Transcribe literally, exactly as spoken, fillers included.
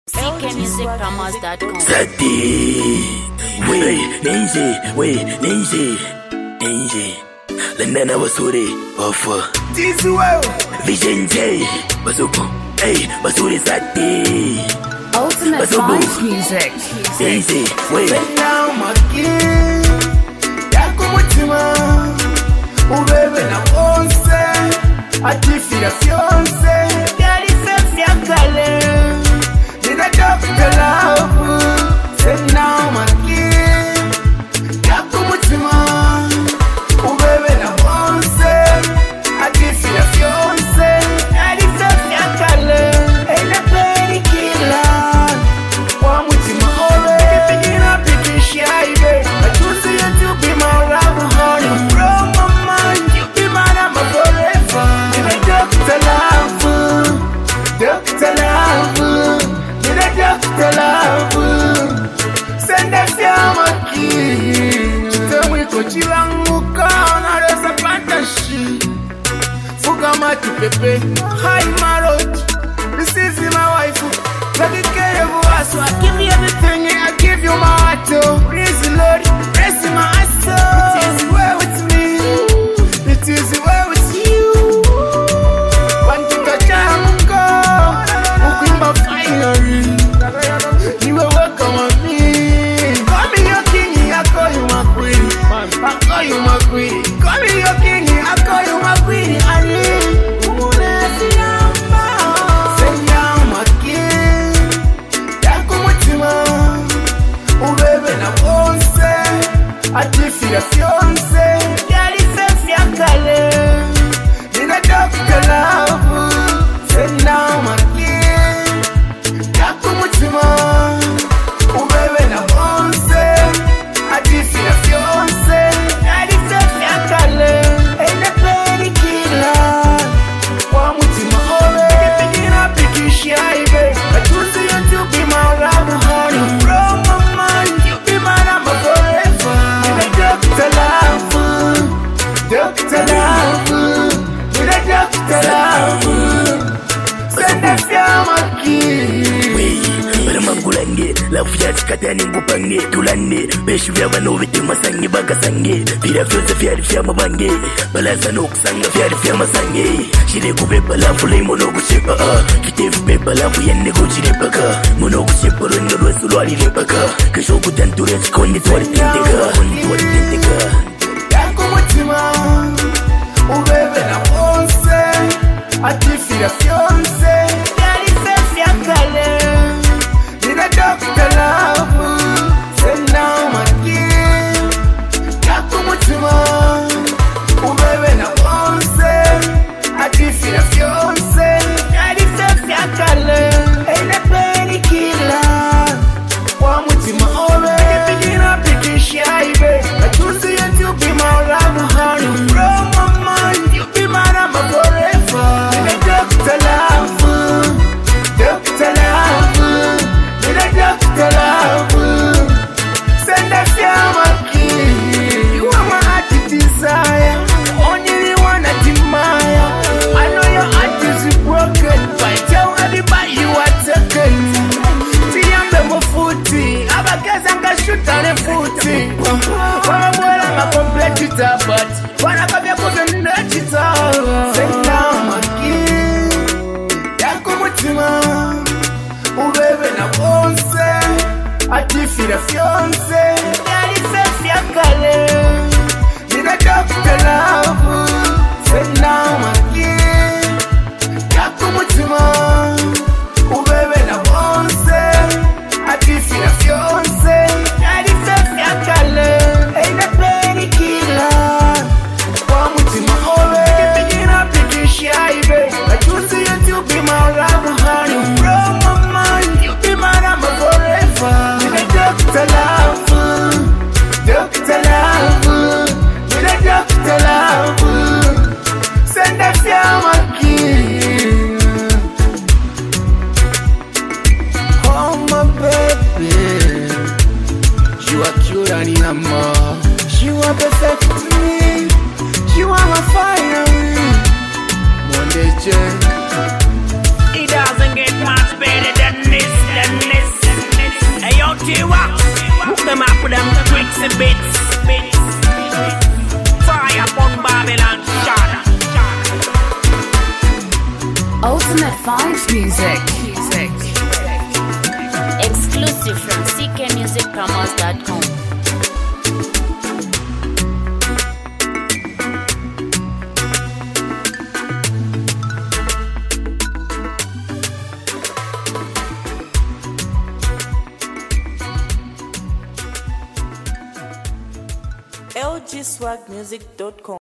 C K music promos dot com. Zati, we ninja, we ninja, ninja. Lendana basuri, ofa. This way, Vision J, basuko, hey, basuri Zati. Ultimate Basubu. Vibes Music. Ninja, we. now my kid. Yako mutima, ubebe na onse. Atifira fiance, yari sensi akale. Did I talk to love? Say now my kid. Yako mutima, ubebe na onse. Atifira fiance, yari sensi akale. Ena peri kila. Wa mutima ole. Picking up the shy babe. I choose you to be my love, honey. From my mind, you be my number forever. Did I talk to love? Doctor love. Did I talk to love? Send a fiamma key. Tell me what you want to call. Now there's a fantasy. Fugama to Pepe. Hi, Marot. This is my wife. Take care of us. I give you everything. I give you my heart. Praise the Lord. Praise my soul. It is well with me. It is well with you. One to touch and go. Ukimba finally. You will welcome on me. Call me your king. I call you my queen. I call you my queen. Call me your king. I call you my queen. I need. Atifira fiance, yari sensi akale. Did I talk to love? Say now my kid. Yako mutima, ubebe na onse. Atifira fiance, yari sensi akale. Ena peri kila. Wa mutima ole. Picking up the shy babe. I choose you to be my love, honey. From my mind, you be my number forever. Doctor love, Doctor love, did I Doctor love? Send a fiamma key. We, Baramangulange, Lafia Katani Gupange, Tulane, Beshua Noviti Masangi Bagasange, Pira Fios of Fiat Fiamma Bange, Balazanok sang of Fiat Fiamma Sange, Shileko Pepper Lafule Monogo Shipper, Kitif Pepper Lafian Negochi Repaka, Monogo Shipper and the Rosulari Repaka, Kashoku Tantures Condit for the Tintica, for the Tintica. Yako mutima, ubebe na onse, atifira fiance, yari sensi akale. Did I talk to love? Say now my kid. Yako mutima, ubebe na onse, atifira fiance, yari sensi akale. Ena peri kila. Wa mutima ole. Picking up the shy babe. I choose you to be my love, honey. From my mind, you be my number forever. Did I Doctor love? Doctor love. Did I Doctor love? Send a fiamma key. You are my heart desire. Only one I admire. I know your heart is broken, but tell everybody you are taken. Abakazanga shoota ne futi wabwera nga competitor but wanakabya kuzenda chita. Say now my kid. Yako mutima, ubebe na onse. Atifira fiance, yari sensi akale. Did I talk to love? Say now my kid. Yako mutima, ubebe na onse. Atifira fiance, yari sensi akale. Ena peri kila. Wa mutima ole. Picking up the shy babe. I choose you to be my love, honey. From my mind, you be my number forever. Did I Doctor love? Doctor love. Did I Doctor love? Send a fiamma key. Oh my baby, you are cute and in more. You are perfect to me. You are my fire. Monday J. It doesn't get much better than this, than bits, bits. Fire upon Babylon, shada. Ultimate Vibes Music. Music. Exclusive from c k music promos dot com. L G swag music dot com